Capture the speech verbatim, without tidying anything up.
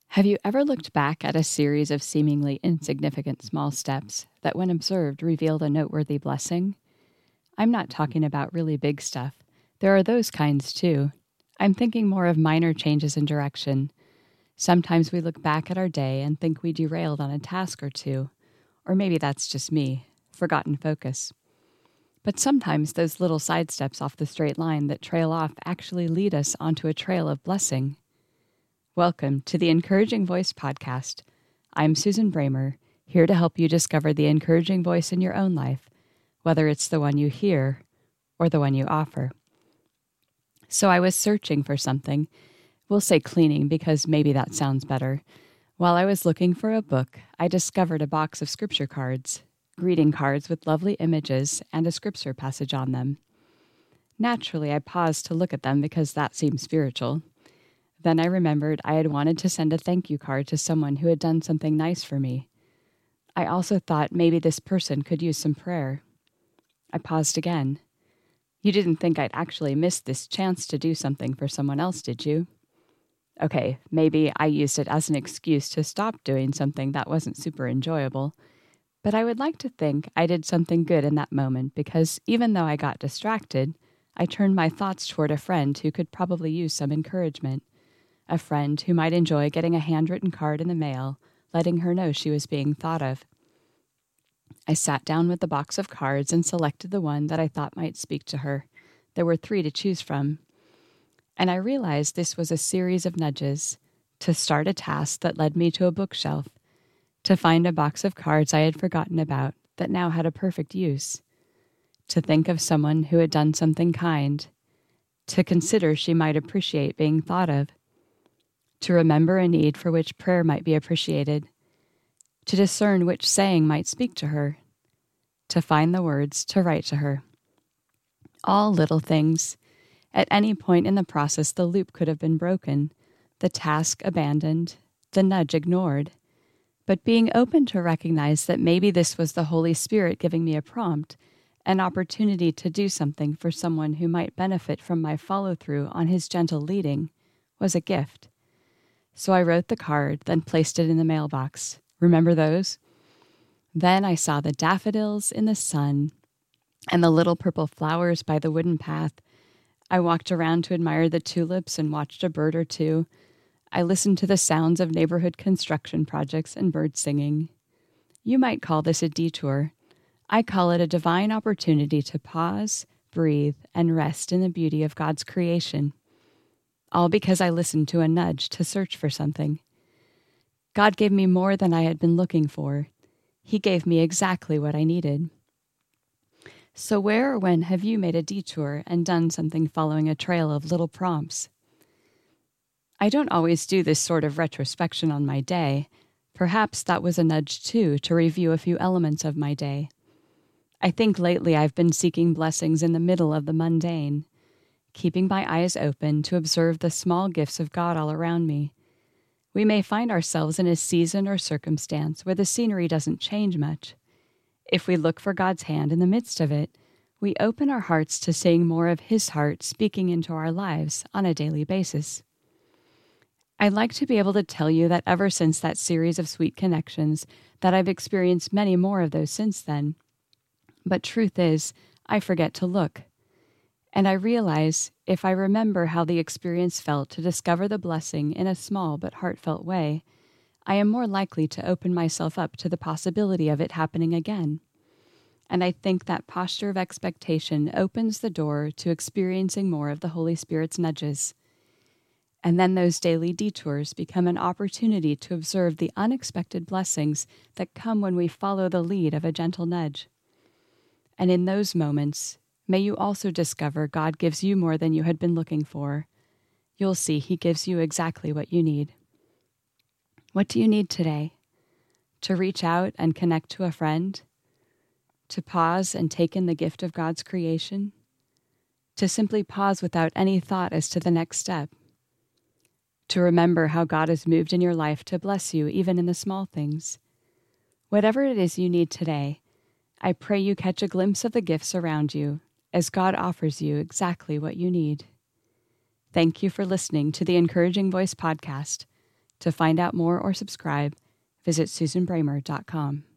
Have you ever looked back at a series of seemingly insignificant small steps that, when observed, revealed a noteworthy blessing? I'm not talking about really big stuff. There are those kinds too. I'm thinking more of minor changes in direction. Sometimes we look back at our day and think we derailed on a task or two, or maybe that's just me, forgotten focus. But sometimes those little sidesteps off the straight line that trail off actually lead us onto a trail of blessing. Welcome to the Encouraging Voice podcast. I'm Susan Bramer, here to help you discover the encouraging voice in your own life, whether it's the one you hear or the one you offer. So I was searching for something. We'll say cleaning because maybe that sounds better. While I was looking for a book, I discovered a box of scripture cards, greeting cards with lovely images and a scripture passage on them. Naturally, I paused to look at them because that seemed spiritual. Then I remembered I had wanted to send a thank you card to someone who had done something nice for me. I also thought maybe this person could use some prayer. I paused again. You didn't think I'd actually missed this chance to do something for someone else, did you? Okay, maybe I used it as an excuse to stop doing something that wasn't super enjoyable, but I would like to think I did something good in that moment because even though I got distracted, I turned my thoughts toward a friend who could probably use some encouragement. A friend who might enjoy getting a handwritten card in the mail, letting her know she was being thought of. I sat down with the box of cards and selected the one that I thought might speak to her. There were three to choose from. And I realized this was a series of nudges to start a task that led me to a bookshelf, to find a box of cards I had forgotten about that now had a perfect use, to think of someone who had done something kind, to consider she might appreciate being thought of, to remember a need for which prayer might be appreciated, to discern which saying might speak to her, to find the words to write to her. All little things. At any point in the process, the loop could have been broken, the task abandoned, the nudge ignored. But being open to recognize that maybe this was the Holy Spirit giving me a prompt, an opportunity to do something for someone who might benefit from my follow-through on his gentle leading, was a gift. So I wrote the card, then placed it in the mailbox. Remember those? Then I saw the daffodils in the sun and the little purple flowers by the wooden path. I walked around to admire the tulips and watched a bird or two. I listened to the sounds of neighborhood construction projects and bird singing. You might call this a detour. I call it a divine opportunity to pause, breathe, and rest in the beauty of God's creation. All because I listened to a nudge to search for something. God gave me more than I had been looking for. He gave me exactly what I needed. So where or when have you made a detour and done something following a trail of little prompts? I don't always do this sort of retrospection on my day. Perhaps that was a nudge too, to review a few elements of my day. I think lately I've been seeking blessings in the middle of the mundane, keeping my eyes open to observe the small gifts of God all around me. We may find ourselves in a season or circumstance where the scenery doesn't change much. If we look for God's hand in the midst of it, we open our hearts to seeing more of His heart speaking into our lives on a daily basis. I'd like to be able to tell you that ever since that series of sweet connections, that I've experienced many more of those since then. But truth is, I forget to look. And I realize, if I remember how the experience felt to discover the blessing in a small but heartfelt way, I am more likely to open myself up to the possibility of it happening again. And I think that posture of expectation opens the door to experiencing more of the Holy Spirit's nudges. And then those daily detours become an opportunity to observe the unexpected blessings that come when we follow the lead of a gentle nudge. And in those moments, may you also discover God gives you more than you had been looking for. You'll see He gives you exactly what you need. What do you need today? To reach out and connect to a friend? To pause and take in the gift of God's creation? To simply pause without any thought as to the next step? To remember how God has moved in your life to bless you even in the small things? Whatever it is you need today, I pray you catch a glimpse of the gifts around you as God offers you exactly what you need. Thank you for listening to the Encouraging Voice podcast. To find out more or subscribe, visit susan bramer dot com.